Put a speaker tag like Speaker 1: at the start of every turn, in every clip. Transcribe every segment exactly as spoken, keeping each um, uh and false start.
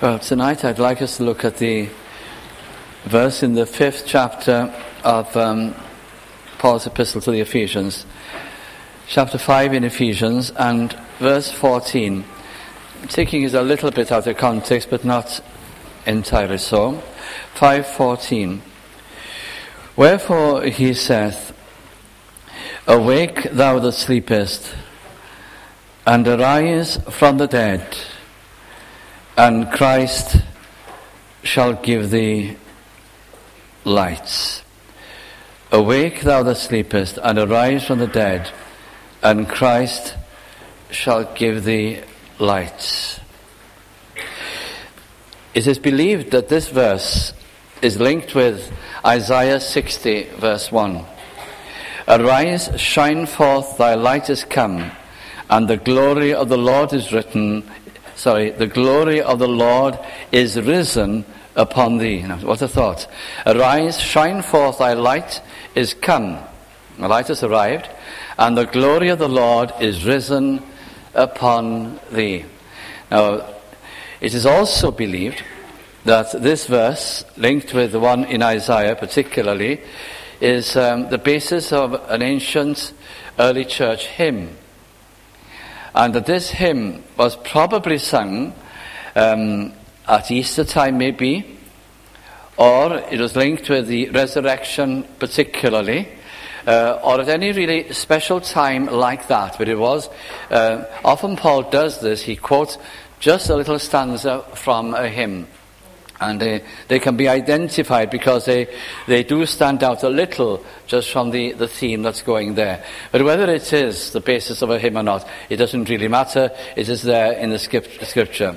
Speaker 1: Well, tonight I'd like us to look at the verse in the fifth chapter of um, Paul's epistle to the Ephesians. Chapter five in Ephesians and verse fourteen. I'm taking it a little bit out of context, but not entirely so. five fourteen. Wherefore he saith, Awake thou that sleepest, and arise from the dead, and Christ shall give thee light. Awake thou that sleepest, and arise from the dead, and Christ shall give thee light. It is believed that this verse is linked with Isaiah sixty, verse one. Arise, shine forth, thy light is come, and the glory of the Lord is written, sorry, the glory of the Lord is risen upon thee. Now, what a thought. Arise, shine forth, thy light is come. The light has arrived, and the glory of the Lord is risen upon thee. Now, it is also believed that this verse, linked with the one in Isaiah particularly, is um, the basis of an ancient early church hymn. And that this hymn was probably sung um, at Easter time maybe, or it was linked with the resurrection particularly, uh, or at any really special time like that. But it was, uh, often Paul does this, he quotes just a little stanza from a hymn. And they, they can be identified because they, they do stand out a little just from the, the theme that's going there. But whether it is the basis of a hymn or not, it doesn't really matter. It is there in the scripture.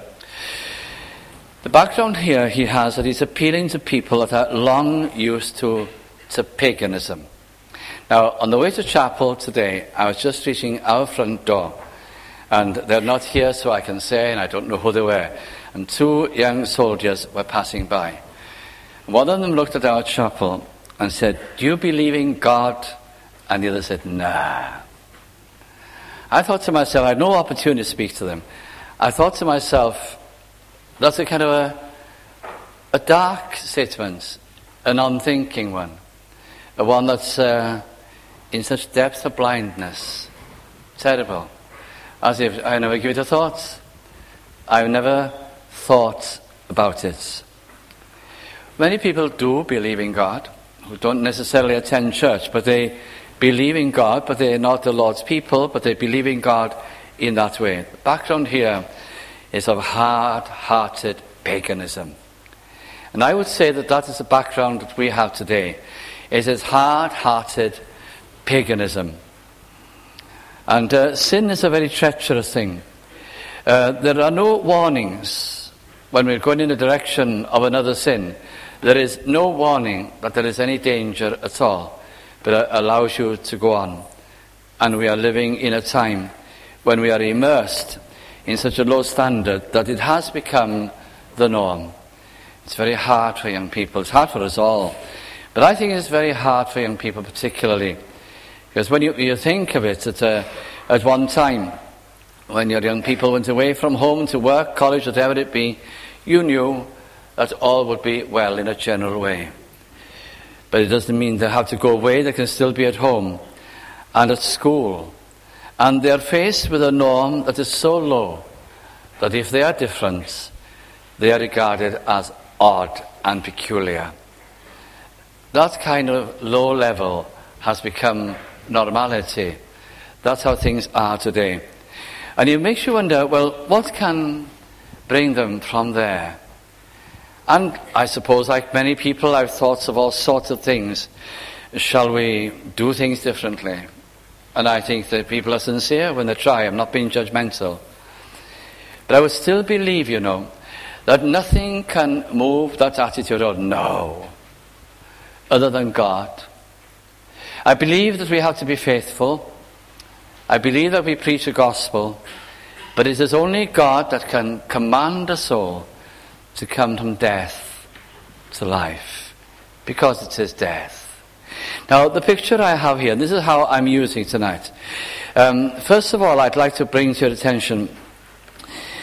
Speaker 1: The background here he has that he's appealing to people that are long used to, to paganism. Now, on the way to chapel today, I was just reaching our front door. And they're not here, so I can say, and I don't know who they were. And two young soldiers were passing by. One of them looked at our chapel and said, Do you believe in God? And the other said, Nah. I thought to myself, I had no opportunity to speak to them. I thought to myself, that's a kind of a, a dark statement, an unthinking one, a one that's uh, in such depth of blindness. Terrible. As if I never give it a thought. I've never thought about it. Many people do believe in God, who don't necessarily attend church, but they believe in God, but they're not the Lord's people, but they believe in God in that way. The background here is of hard-hearted paganism. And I would say that that is the background that we have today. It is hard-hearted paganism. And uh, sin is a very treacherous thing. Uh, there are no warnings when we're going in the direction of another sin. There is no warning that there is any danger at all, but it allows you to go on. And we are living in a time when we are immersed in such a low standard that it has become the norm. It's very hard for young people. It's hard for us all. But I think it's very hard for young people particularly. Because when you, you think of it, at, a, at one time, when your young people went away from home to work, college, whatever it be, you knew that all would be well in a general way. But it doesn't mean they have to go away. They can still be at home and at school. And they're faced with a norm that is so low that if they are different, they are regarded as odd and peculiar. That kind of low level has become normality. That's how things are today. And it makes you wonder, well, what can bring them from there? And I suppose, like many people, I've thoughts of all sorts of things. Shall we do things differently? And I think that people are sincere when they try. I'm not being judgmental. But I would still believe, you know, that nothing can move that attitude of no, other than God. I believe that we have to be faithful. I believe that we preach the gospel. But it is only God that can command a soul to come from death to life. Because it is death. Now, the picture I have here, this is how I'm using tonight. Um, first of all, I'd like to bring to your attention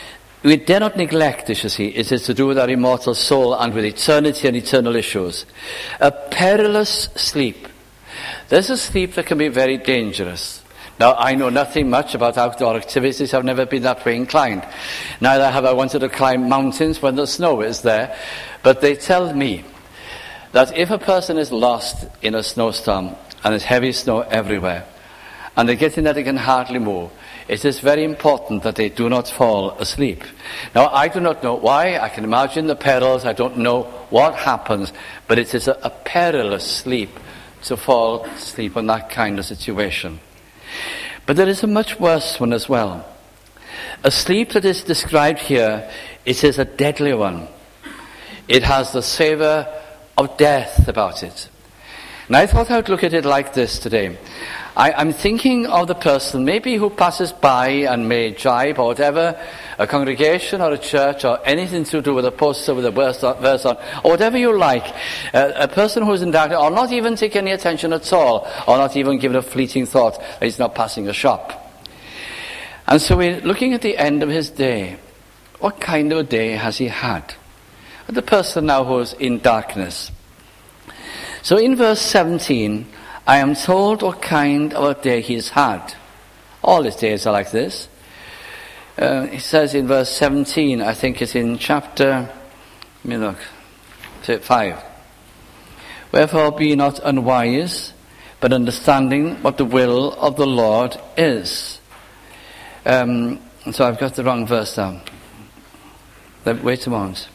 Speaker 1: We dare not neglect this, you see. It is to do with our immortal soul and with eternity and eternal issues. A perilous sleep. There's a sleep that can be very dangerous. Now, I know nothing much about outdoor activities. I've never been that way inclined. Neither have I wanted to climb mountains when the snow is there. But they tell me that if a person is lost in a snowstorm, and there's heavy snow everywhere, and they get in that they can hardly move, it is very important that they do not fall asleep. Now, I do not know why. I can imagine the perils. I don't know what happens. But it is a, a perilous sleep to fall asleep in that kind of situation. But there is a much worse one as well. A sleep that is described here, it is a deadly one. It has the savour of death about it. And I thought I would look at it like this today. I, I'm thinking of the person maybe who passes by and may jibe or whatever, a congregation or a church or anything to do with a poster with a verse on, verse on or whatever you like. Uh, a person who is in darkness or not even take any attention at all, or not even give it a fleeting thought that he's not passing a shop. And so we're looking at the end of his day. What kind of a day has he had? The person now who is in darkness. So in verse seventeen, I am told what kind of a day he's had. All his days are like this. Uh, it says in verse seventeen, I think it's in chapter, let me look, five. Wherefore be not unwise, but understanding what the will of the Lord is. Um, so I've got the wrong verse down. Wait a moment.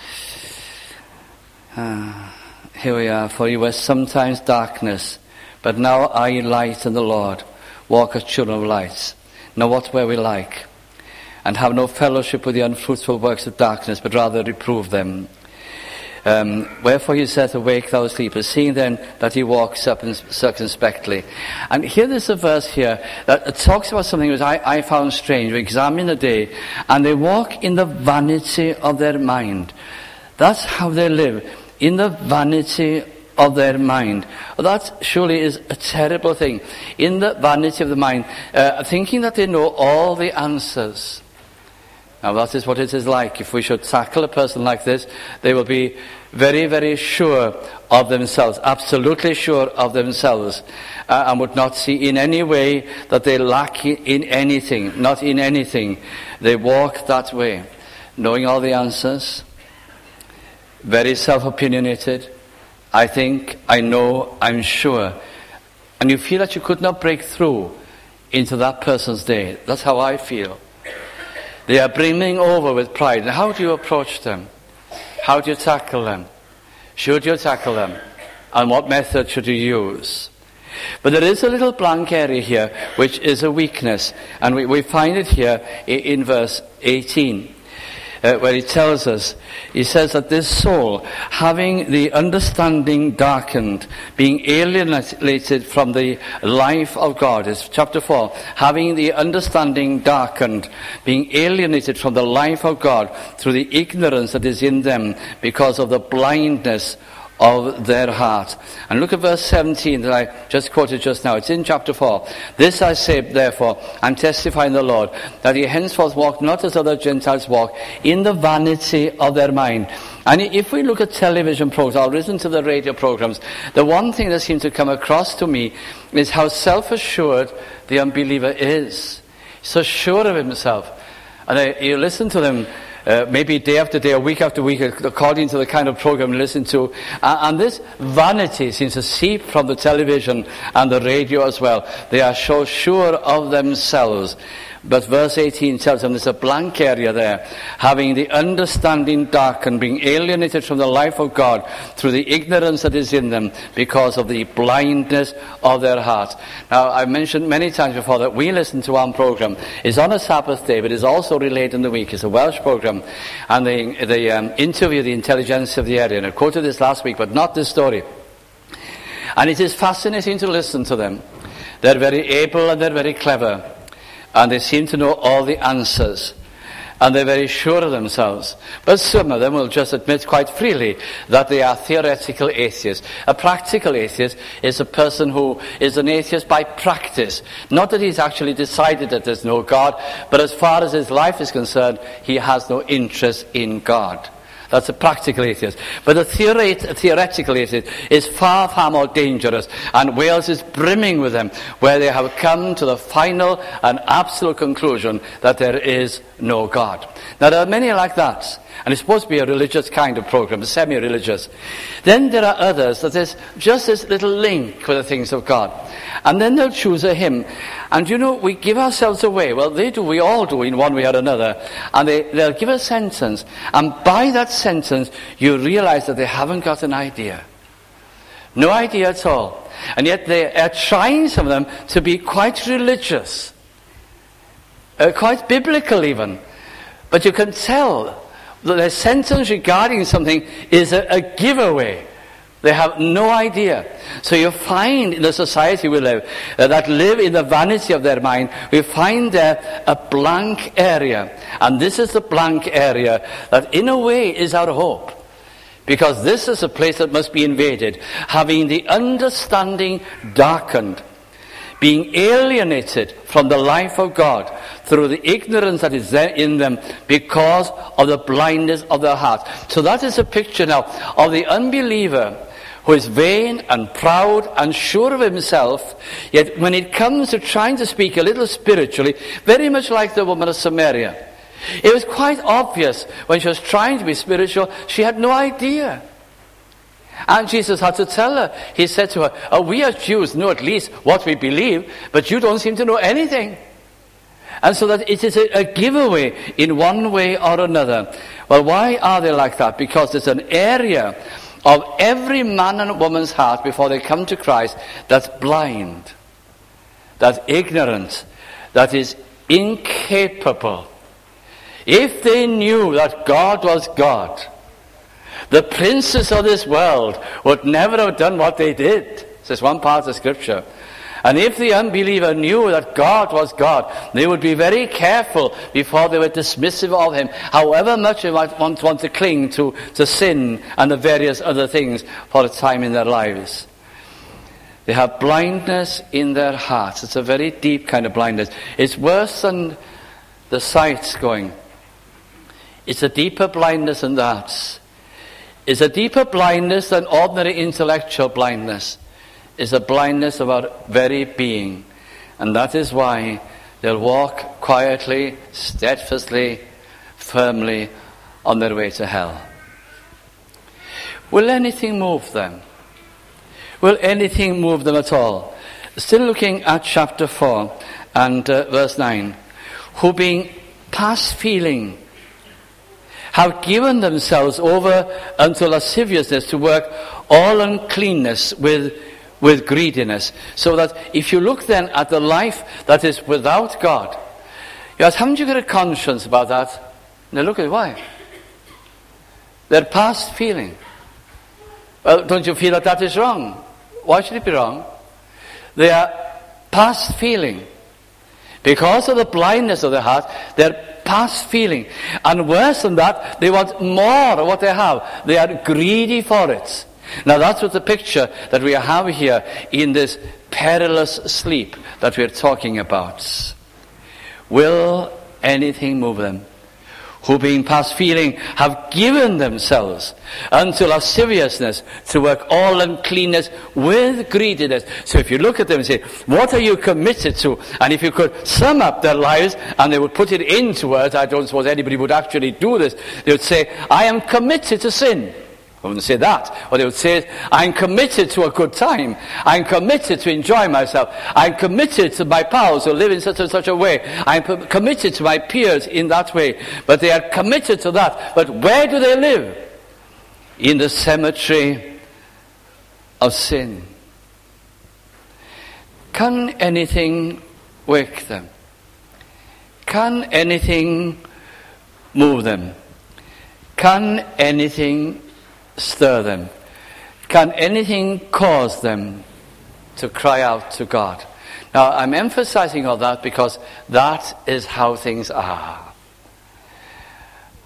Speaker 1: Uh, here we are. For you were sometimes darkness, but now are ye light in the Lord. Walk as children of light. Now what were we like? And have no fellowship with the unfruitful works of darkness, but rather reprove them. Um, Wherefore he saith, awake thou sleeper, seeing then that he walks up and circumspectly. And here there's a verse here that talks about something which I, I found strange. We examine the day, and they walk in the vanity of their mind. That's how they live, in the vanity of their mind. Well, that surely is a terrible thing. In the vanity of the mind, uh, thinking that they know all the answers. Now that is what it is like. If we should tackle a person like this, they will be very, very sure of themselves, absolutely sure of themselves, uh, and would not see in any way that they lack in anything, not in anything. They walk that way, knowing all the answers, very self-opinionated. I think, I know, I'm sure. And you feel that you could not break through into that person's day. That's how I feel. They are brimming over with pride. And how do you approach them? How do you tackle them? Should you tackle them? And what method should you use? But there is a little blank area here, which is a weakness. And we, we find it here in, in verse eighteen. Uh, where he tells us, he says that this soul, having the understanding darkened, being alienated from the life of God, is chapter four, having the understanding darkened, being alienated from the life of God through the ignorance that is in them because of the blindness of their heart. And look at verse seventeen that I just quoted just now. It's in chapter four. This I say, therefore, and testify in the Lord, that ye henceforth walk not as other Gentiles walk, in the vanity of their mind. And if we look at television programs, or listen to the radio programs, the one thing that seems to come across to me is how self-assured the unbeliever is. So sure of himself. And I, you listen to them, Uh, maybe day after day or week after week, according to the kind of program you listen to. Uh, and this vanity seems to seep from the television and the radio as well. They are so sure of themselves. But verse eighteen tells them there's a blank area there. Having the understanding darkened, being alienated from the life of God through the ignorance that is in them because of the blindness of their heart. Now, I've mentioned many times before that we listen to one program. It's on a Sabbath day, but it's also relayed in the week. It's a Welsh program. And they, they um, interview the intelligentsia of the area. And I quoted this last week, but not this story. And it is fascinating to listen to them. They're very able and they're very clever. And they seem to know all the answers. and they're very sure of themselves. But some of them will just admit quite freely that they are theoretical atheists. A practical atheist is a person who is an atheist by practice. Not that he's actually decided that there's no God, but as far as his life is concerned, he has no interest in God. That's a practical atheist. But a theoret- theoretical atheist is far, far more dangerous. And Wales is brimming with them, where they have come to the final and absolute conclusion that there is no God. Now, there are many like that. And it's supposed to be a religious kind of program, semi-religious. Then there are others that there's just this little link with the things of God. And then they'll choose a hymn. And you know, we give ourselves away. Well, they do, we all do in one way or another. And they, they'll give a sentence. And by that sentence, you realize that they haven't got an idea. No idea at all. And yet they are trying, some of them, to be quite religious. Uh, quite biblical even. But you can tell that their sentence regarding something is a, a giveaway. They have no idea. So you find in the society we live, uh, that live in the vanity of their mind, we find there a blank area. And this is the blank area that in a way is our hope. Because this is a place that must be invaded, having the understanding darkened, being alienated from the life of God through the ignorance that is there in them because of the blindness of their heart. So that is a picture now of the unbeliever who is vain and proud and sure of himself, yet when it comes to trying to speak a little spiritually, very much like the woman of Samaria. It was quite obvious when she was trying to be spiritual, she had no idea. And Jesus had to tell her. He said to her, oh, we as Jews know at least what we believe, but you don't seem to know anything. And so that it is a, a giveaway in one way or another. Well, why are they like that? Because there's an area of every man and woman's heart before they come to Christ that's blind, that's ignorant, that is incapable. If they knew that God was God, the princes of this world would never have done what they did, says one part of Scripture. And if the unbeliever knew that God was God, they would be very careful before they were dismissive of him, however much they might want, want to cling to, to sin and the various other things for a time in their lives. They have blindness in their hearts. It's a very deep kind of blindness. It's worse than the sight going. It's a deeper blindness than that. It's a deeper blindness than ordinary intellectual blindness. It's a blindness of our very being. And that is why they'll walk quietly, steadfastly, firmly on their way to hell. Will anything move them? Will anything move them at all? Still looking at chapter four and uh, verse nine. Who being past feeling have given themselves over unto lasciviousness to work all uncleanness with with greediness. So that if you look then at the life that is without God, you ask, haven't you got a conscience about that? Now look at why. They're past feeling. Well, don't you feel that that is wrong? Why should it be wrong? They are past feeling. Because of the blindness of their heart, they're past feeling. And worse than that, they want more of what they have. They are greedy for it. Now that's what the picture that we have here in this perilous sleep that we're talking about. Will anything move them? Who being past feeling have given themselves unto lasciviousness to work all uncleanness with greediness. So if you look at them and say, what are you committed to? And if you could sum up their lives and they would put it into words, I don't suppose anybody would actually do this. They would say, I am committed to sin. I wouldn't say that. What they would say is, I'm committed to a good time. I'm committed to enjoy myself. I'm committed to my pals who live in such and such a way. I'm p- committed to my peers in that way. But they are committed to that. But where do they live? In the cemetery of sin. Can anything wake them? Can anything move them? Can anything stir them? Can anything cause them to cry out to God? Now, I'm emphasizing all that because that is how things are.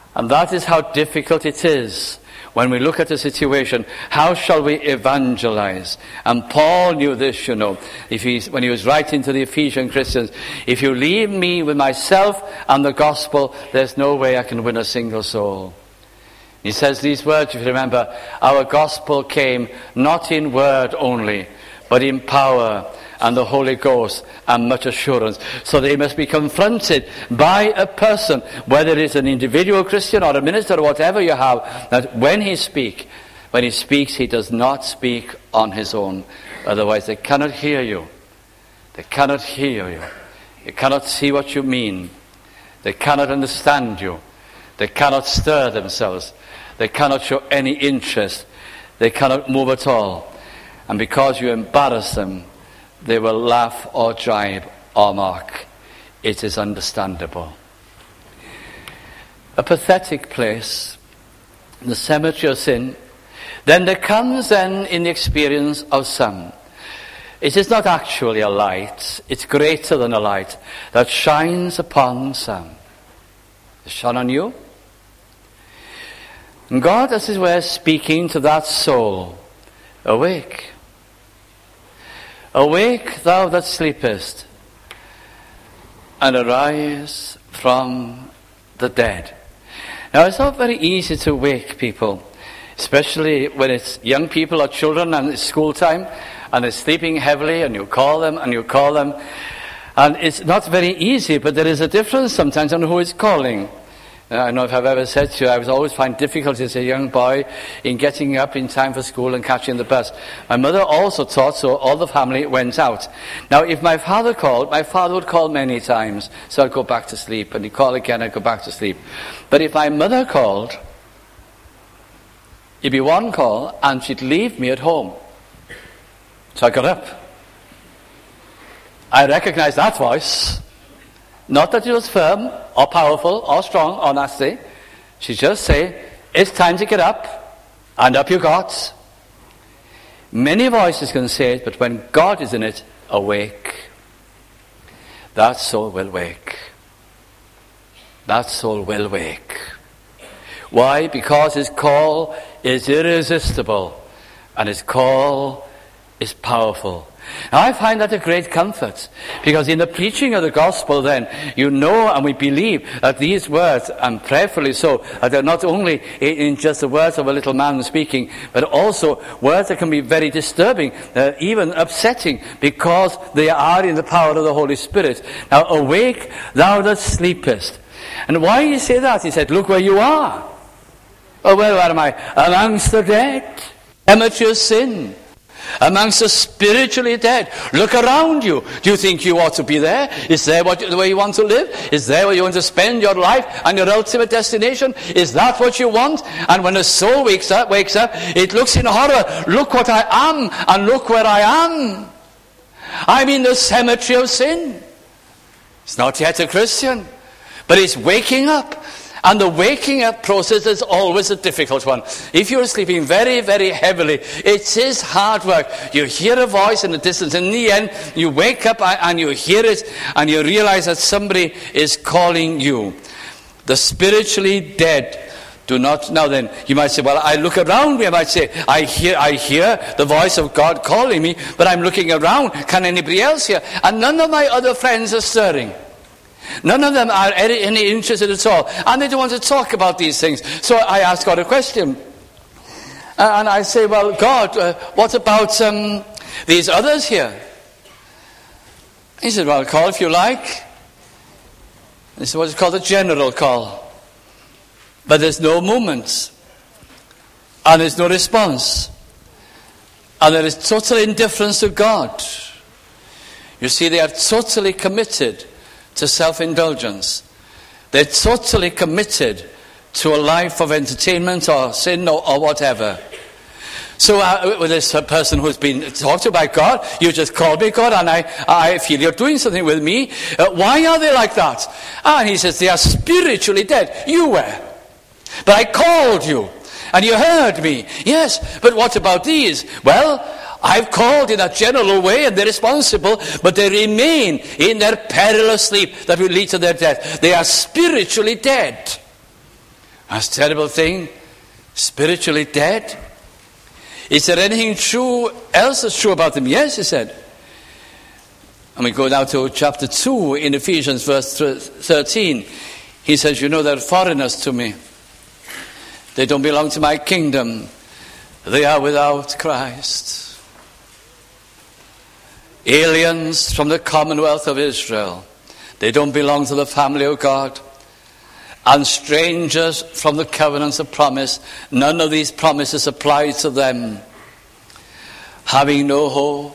Speaker 1: And that is how difficult it is when we look at a situation. How shall we evangelize? And Paul knew this, you know, if he's, when he was writing to the Ephesian Christians, if you leave me with myself and the gospel, there's no way I can win a single soul. He says these words, if you remember, our gospel came not in word only, but in power and the Holy Ghost and much assurance. So they must be confronted by a person, whether it's an individual Christian or a minister or whatever you have, that when he speak, when he speaks, he does not speak on his own. Otherwise they cannot hear you. They cannot hear you. They cannot see what you mean. They cannot understand you. They cannot stir themselves. They cannot show any interest. They cannot move at all. And because you embarrass them, they will laugh or jibe or mock. It is understandable. A pathetic place, the cemetery of sin. Then there comes then in the experience of some. It is not actually a light. It's greater than a light that shines upon some. It shone on you. And God, as it were, speaking to that soul. Awake. Awake, thou that sleepest, and arise from the dead. Now, it's not very easy to wake people, especially when it's young people or children and it's school time, and they're sleeping heavily, and you call them, and you call them. And it's not very easy, but there is a difference sometimes on who is calling. I don't know if I've ever said to you, I was always find difficulty as a young boy in getting up in time for school and catching the bus. My mother also taught, so all the family went out. Now, if my father called, my father would call many times, so I'd go back to sleep, and he'd call again, I'd go back to sleep. But if my mother called, it'd be one call, and she'd leave me at home. So I got up. I recognized that voice. Not that it was firm, or powerful, or strong, or nasty. She just say, it's time to get up, and up you got. Many voices can say it, but when God is in it, awake. That soul will wake. That soul will wake. Why? Because his call is irresistible, and his call is powerful. Now, I find that a great comfort, because in the preaching of the gospel then, you know and we believe that these words, and prayerfully so, that they're not only in just the words of a little man speaking, but also words that can be very disturbing, uh, even upsetting, because they are in the power of the Holy Spirit. Now, awake, thou that sleepest. And why do you say that? He said, look where you are. Oh, where am I? Amongst the dead. Amateur sin. Amongst the spiritually dead. Look around you. Do you think you ought to be there? Is there what, the way you want to live? Is there where you want to spend your life and your ultimate destination? Is that what you want? And when the soul wakes up, wakes up, it looks in horror. Look what I am, and look where I am. I'm in the cemetery of sin. It's not yet a Christian, but it's waking up. And the waking up process is always a difficult one. If you're sleeping very, very heavily, it is hard work. You hear a voice in the distance. In the end, you wake up and you hear it, and you realize that somebody is calling you. The spiritually dead do not. Now then, you might say, well, I look around me. I might say, I hear, I hear the voice of God calling me, but I'm looking around. Can anybody else hear? And none of my other friends are stirring. None of them are any, any interested at all. And they don't want to talk about these things. So I ask God a question. Uh, and I say, well, God, uh, what about um, these others here? He said, well, call if you like. This is what is called a general call. But there's no movement. And there's no response. And there is total indifference to God. You see, they are totally committed to self-indulgence. They're totally committed to a life of entertainment or sin or, or whatever. So uh, with this uh, person who's been talked to by God, you just called me, God, and I, I feel you're doing something with me. Uh, why are they like that? And he says, they are spiritually dead. You were. But I called you, and you heard me. Yes, but what about these? Well, I've called in a general way, and they're responsible, but they remain in their perilous sleep that will lead to their death. They are spiritually dead. That's a terrible thing. Spiritually dead. Is there anything true else that's true about them? Yes, he said. And we go now to chapter two in Ephesians verse thirteen. He says, you know, they're foreigners to me. They don't belong to my kingdom. They are without Christ. Aliens from the commonwealth of Israel. They don't belong to the family of God. And strangers from the covenants of promise. None of these promises apply to them. Having no hope.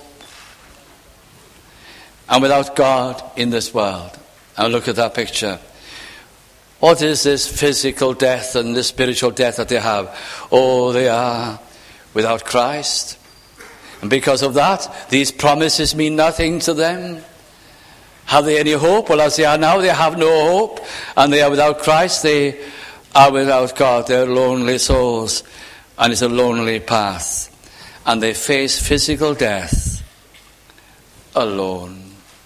Speaker 1: And without God in this world. Now look at that picture. What is this physical death and this spiritual death that they have? Oh, they are without Christ. And because of that, these promises mean nothing to them. Have they any hope? Well, as they are now, they have no hope. And they are without Christ. They are without God. They're lonely souls. And it's a lonely path. And they face physical death alone.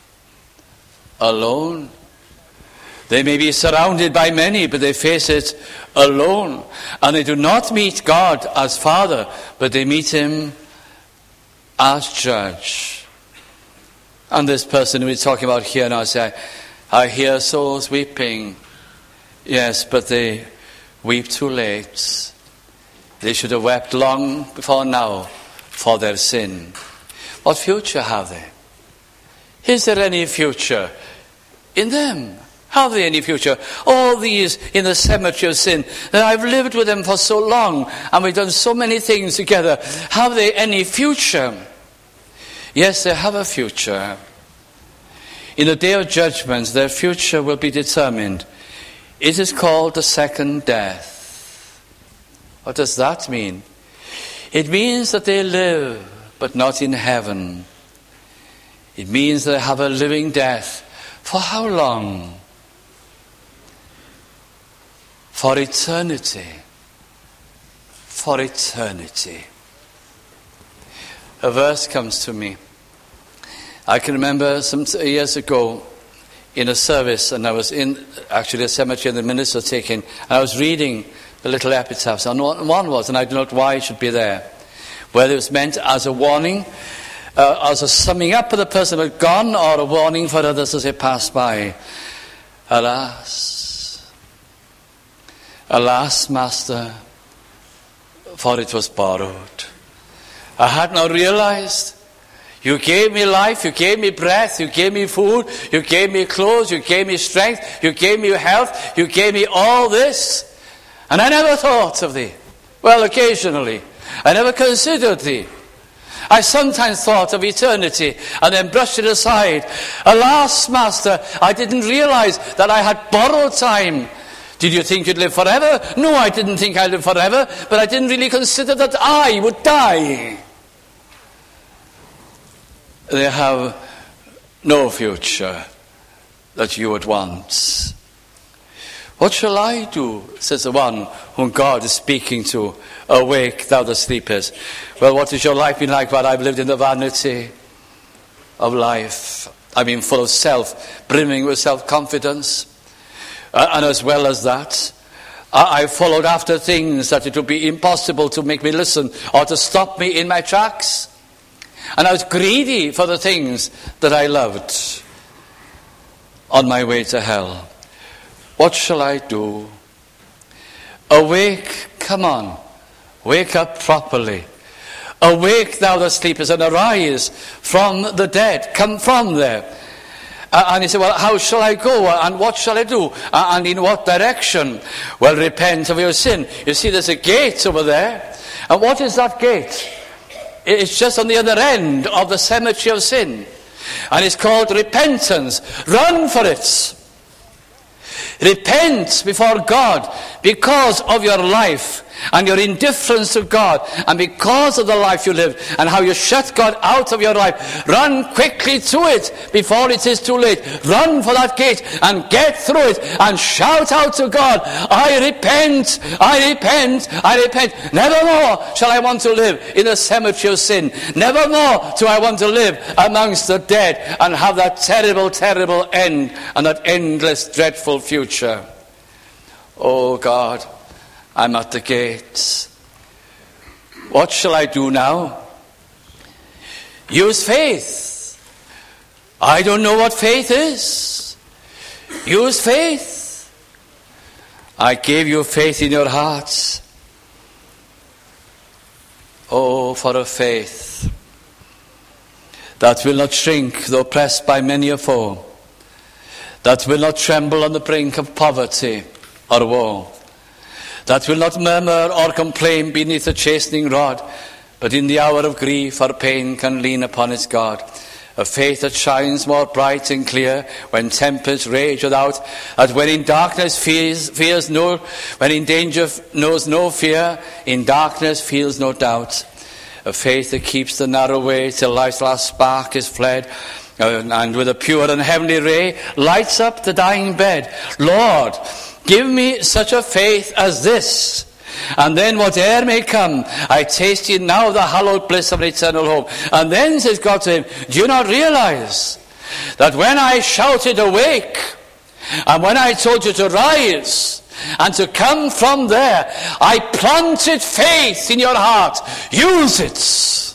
Speaker 1: Alone. They may be surrounded by many, but they face it alone. And they do not meet God as Father, but they meet Him as Judge. And this person we're talking about here now say, I hear souls weeping. Yes, but they weep too late. They should have wept long before now for their sin. What future have they? Is there any future in them? Have they any future? All these in the cemetery of sin. That I've lived with them for so long and we've done so many things together. Have they any future? Yes, they have a future. In the day of judgment, their future will be determined. It is called the second death. What does that mean? It means that they live, but not in heaven. It means they have a living death. For how long? For eternity. For eternity. A verse comes to me. I can remember some years ago in a service, and I was in actually a cemetery and the minister taking, and I was reading the little epitaphs, and one was, and I don't know why it should be there, whether it was meant as a warning, uh, as a summing up of the person who had gone, or a warning for others as they passed by. Alas, alas, Master, for it was borrowed. I had not realized. You gave me life, you gave me breath, you gave me food, you gave me clothes, you gave me strength, you gave me health, you gave me all this. And I never thought of thee. Well, occasionally. I never considered thee. I sometimes thought of eternity and then brushed it aside. Alas, Master, I didn't realize that I had borrowed time. Did you think you'd live forever? No, I didn't think I'd live forever, but I didn't really consider that I would die. They have no future that you would want. What shall I do, says the one whom God is speaking to. Awake, thou that sleepest. Well, what has your life been like? Well, I've lived in the vanity of life. I've been full of self, brimming with self-confidence. Uh, and as well as that, I, I followed after things that it would be impossible to make me listen or to stop me in my tracks. And I was greedy for the things that I loved on my way to hell. What shall I do? Awake, come on. Wake up properly. Awake, thou that sleepest, and arise from the dead. Come from there. Uh, and he said, well, how shall I go? And what shall I do? Uh, and in what direction? Well, repent of your sin. You see, there's a gate over there. And what is that gate? It's just on the other end of the cemetery of sin. And it's called repentance. Run for it. Repent before God because of your life and your indifference to God, and because of the life you live and how you shut God out of your life. Run quickly to it before it is too late. Run for that gate and get through it and shout out to God, I repent, I repent, I repent. Never more shall I want to live in a cemetery of sin. Never more do I want to live amongst the dead and have that terrible, terrible end and that endless, dreadful future. Oh God, I'm at the gates. What shall I do now? Use faith. I don't know what faith is. Use faith. I gave you faith in your hearts. Oh, for a faith that will not shrink though pressed by many a foe, that will not tremble on the brink of poverty or woe, that will not murmur or complain beneath a chastening rod, but in the hour of grief or pain can lean upon its God. A faith that shines more bright and clear when tempests rage without, that when in darkness fears, fears no, when in danger knows no fear, in darkness feels no doubt. A faith that keeps the narrow way till life's last spark is fled, uh, and with a pure and heavenly ray lights up the dying bed. Lord, give me such a faith as this, and then whate'er may come, I taste ye now the hallowed bliss of an eternal home. And then says God to him, do you not realize that when I shouted awake, and when I told you to rise, and to come from there, I planted faith in your heart. Use it.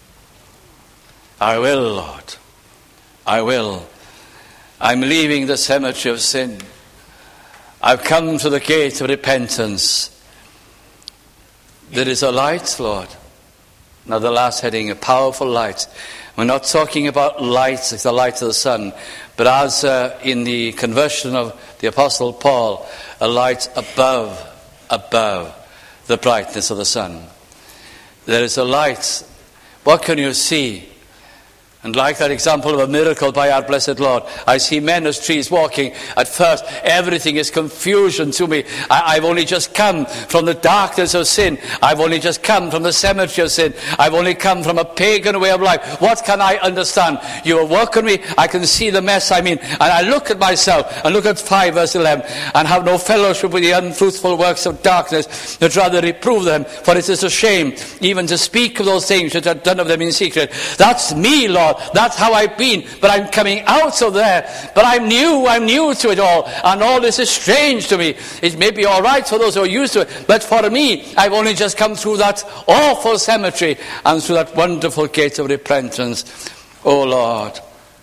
Speaker 1: I will, Lord. I will. I'm leaving the cemetery of sin. I've come to the gate of repentance. There is a light, Lord. Now the last heading, a powerful light. We're not talking about light like the light of the sun, but as uh, in the conversion of the Apostle Paul, a light above, above the brightness of the sun. There is a light. What can you see? And like that example of a miracle by our blessed Lord, I see men as trees walking. At first, everything is confusion to me. I, I've only just come from the darkness of sin. I've only just come from the cemetery of sin. I've only come from a pagan way of life. What can I understand? You have woken me. I can see the mess I'm in. And I look at myself and look at five verse eleven and have no fellowship with the unfruitful works of darkness, but rather reprove them. For it is a shame even to speak of those things which are done of them in secret. That's me, Lord. That's how I've been, but I'm coming out of there. But I'm new, I'm new to it all, and all this is strange to me. It may be all right for those who are used to it, but for me, I've only just come through that awful cemetery and through that wonderful gate of repentance. Oh Lord,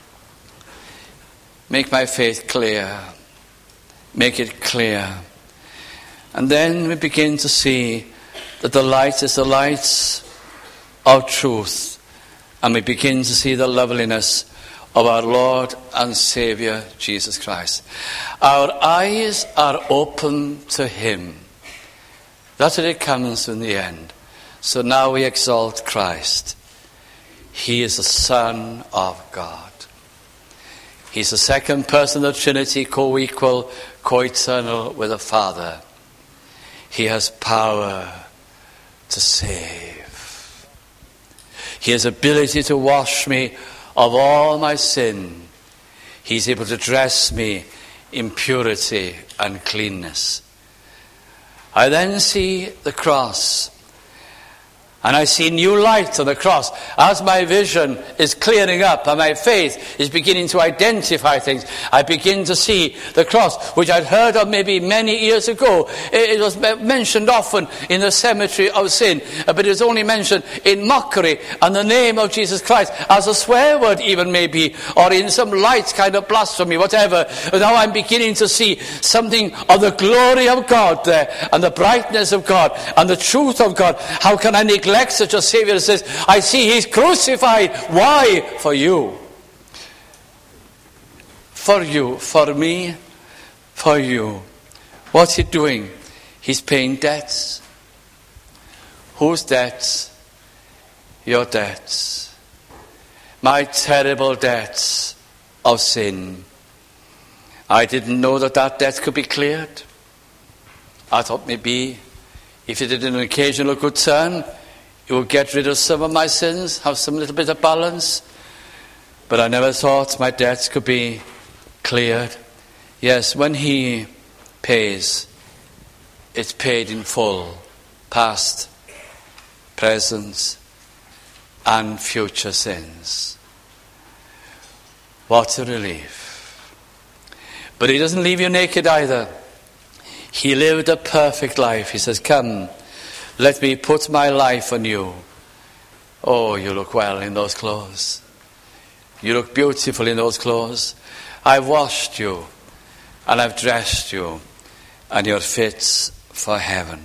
Speaker 1: make my faith clear. Make it clear. And then we begin to see that the light is the light of truth. And we begin to see the loveliness of our Lord and Saviour, Jesus Christ. Our eyes are open to Him. That's what it comes in the end. So now we exalt Christ. He is the Son of God. He's the second person of the Trinity, co-equal, co-eternal with the Father. He has power to save. He has ability to wash me of all my sin. He's able to dress me in purity and cleanness. I then see the cross. And I see new light on the cross. As my vision is clearing up and my faith is beginning to identify things, I begin to see the cross, which I'd heard of maybe many years ago. It was mentioned often in the cemetery of sin, but it was only mentioned in mockery and the name of Jesus Christ as a swear word even maybe, or in some light kind of blasphemy, whatever. But now I'm beginning to see something of the glory of God there, and the brightness of God, and the truth of God. How can I neglect such a Savior that says, I see He's crucified. Why? For you. For you. For me. For you. What's He doing? He's paying debts. Whose debts? Your debts. My terrible debts of sin. I didn't know that that debt could be cleared. I thought maybe if you did an occasional good turn, you will get rid of some of my sins, have some little bit of balance. But I never thought my debts could be cleared. Yes, when He pays, it's paid in full, past, present, and future sins. What a relief. But He doesn't leave you naked either. He lived a perfect life. He says, come, let me put my life on you. Oh, you look well in those clothes. You look beautiful in those clothes. I've washed you and I've dressed you and you're fit for heaven.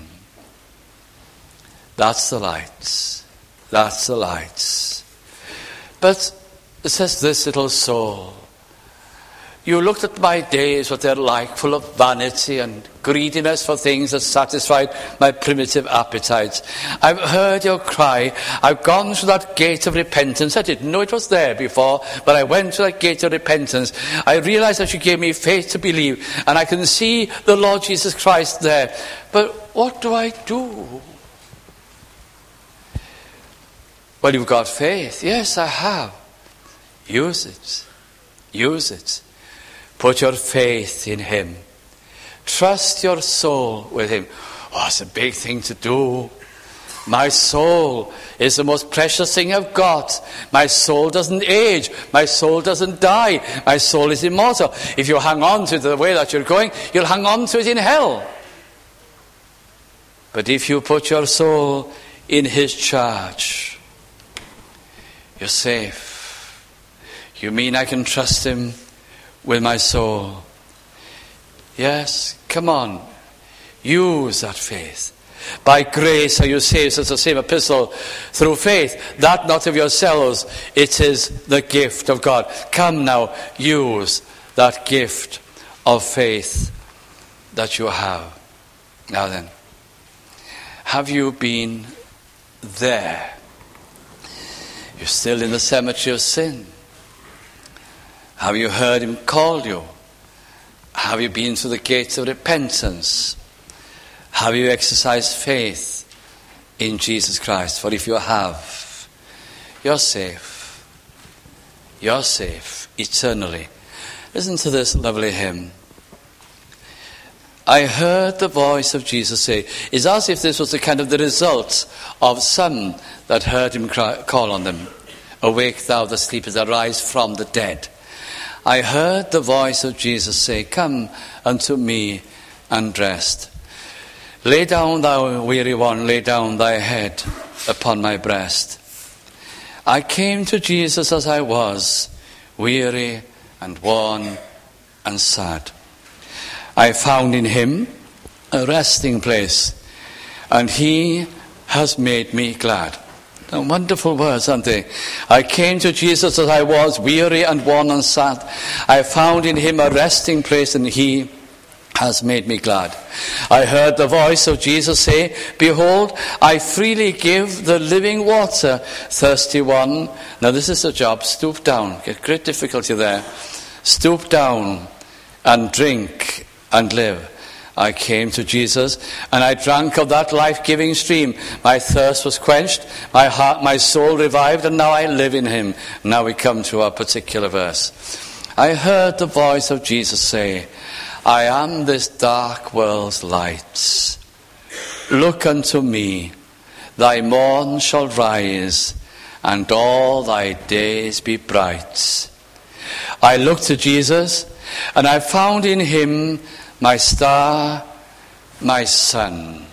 Speaker 1: That's the light. That's the light. But it says this little soul, you looked at my days, what they're like, full of vanity and greediness for things that satisfied my primitive appetites. I've heard your cry. I've gone through that gate of repentance. I didn't know it was there before, but I went through that gate of repentance. I realized that you gave me faith to believe, and I can see the Lord Jesus Christ there. But what do I do? Well, you've got faith. Yes, I have. Use it. Use it. Put your faith in him. Trust your soul with him. Oh, it's a big thing to do. My soul is the most precious thing I've got. My soul doesn't age. My soul doesn't die. My soul is immortal. If you hang on to it the way that you're going, you'll hang on to it in hell. But if you put your soul in his charge, you're safe. You mean I can trust him with my soul? Yes, come on. Use that faith. By grace are you saved, says the same epistle, through faith, that not of yourselves, it is the gift of God. Come now, use that gift of faith that you have. Now then, have you been there? You're still in the cemetery of sin. Have you heard him call you? Have you been to the gates of repentance? Have you exercised faith in Jesus Christ? For if you have, you're safe. You're safe eternally. Listen to this lovely hymn. I heard the voice of Jesus say. It's as if this was the kind of the result of some that heard him cry, call on them. Awake thou that sleepest, arise from the dead. I heard the voice of Jesus say, come unto me and rest. Lay down, thou weary one, lay down thy head upon my breast. I came to Jesus as I was, weary and worn and sad. I found in him a resting place, and he has made me glad. And wonderful words, aren't they? I came to Jesus as I was, weary and worn and sad. I found in him a resting place, and he has made me glad. I heard the voice of Jesus say, behold, I freely give the living water, thirsty one. Now this is the job. Stoop down. Get great difficulty there. Stoop down and drink and live. I came to Jesus and I drank of that life-giving stream. My thirst was quenched, my heart, my soul revived, and now I live in him. Now we come to our particular verse. I heard the voice of Jesus say, I am this dark world's light. Look unto me, thy morn shall rise, and all thy days be bright. I looked to Jesus, and I found in him my star, my sun.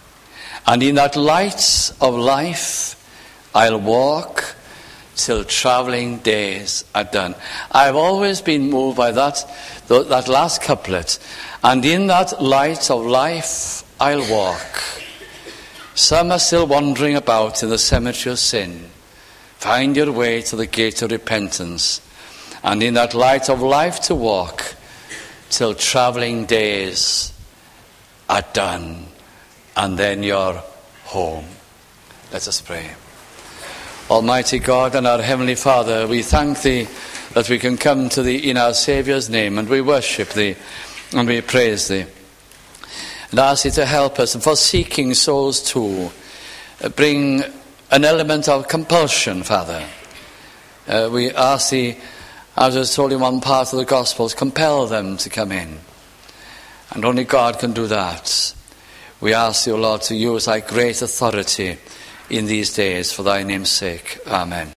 Speaker 1: And in that light of life, I'll walk till travelling days are done. I've always been moved by that, that last couplet. And in that light of life, I'll walk. Some are still wandering about in the cemetery of sin. Find your way to the gate of repentance. And in that light of life to walk till travelling days are done, and then you're home. Let us pray. Almighty God and our Heavenly Father, we thank Thee that we can come to Thee in our Saviour's name, and we worship Thee and we praise Thee. And ask Thee to help us, and for seeking souls too, bring an element of compulsion, Father. Uh, we ask Thee, as I was told in one part of the Gospels, compel them to come in. And only God can do that. We ask you, Lord, to use thy great authority in these days for thy name's sake. Amen.